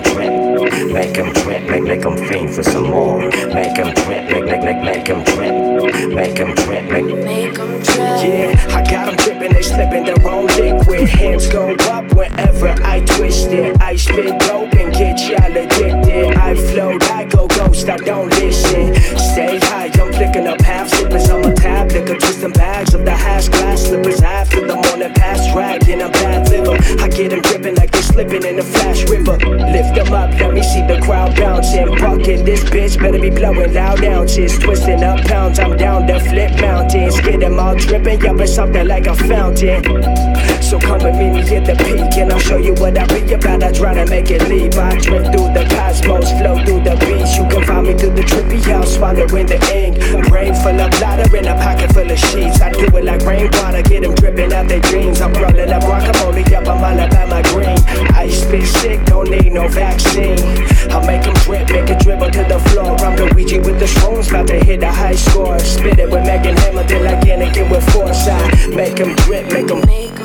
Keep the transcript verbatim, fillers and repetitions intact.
drip, make them drip, make, make them fiend for some more. Make them drip, make, make, make, make them drip, make them drip, make, make them drip. Yeah, I got them dripping, they slipping their own liquid. Hands go up whenever I twist it. I spit dope and get y'all addicted. I float, I go ghost, I don't listen. Stay high, I'm flicking up half slippers on my tab. Liquor twisting bags of the hash glass slippers. After the morning pass drag in a bad liver. I get them dripping like they're slipping in a flash river. Lift them up, let me see the crowd bouncing. Bucking this bitch, better be blowing loud ounces. Twisting up pounds, I'm down to flip mountains. Get them all dripping, yup, it's something like a fountain. So come and meet me at the peak, and I'll show you what I be about. I try to make it leave. I drift through the cosmos, flow through the beats. You can find me through the trippy house, swallowing the ink. Brain full of bladder and a pocket full of sheets. I do it like rainwater, get them dripping out their dreams. I'm rolling up guacamole, up, I'm all about my green. I spit sick, don't need no vaccine. I make them drip, make it dribble to the floor. I'm Luigi with the shrooms, about to hit a high score. Spit it with Megan Hamilton like Anakin with foresight. Make them drip, make them make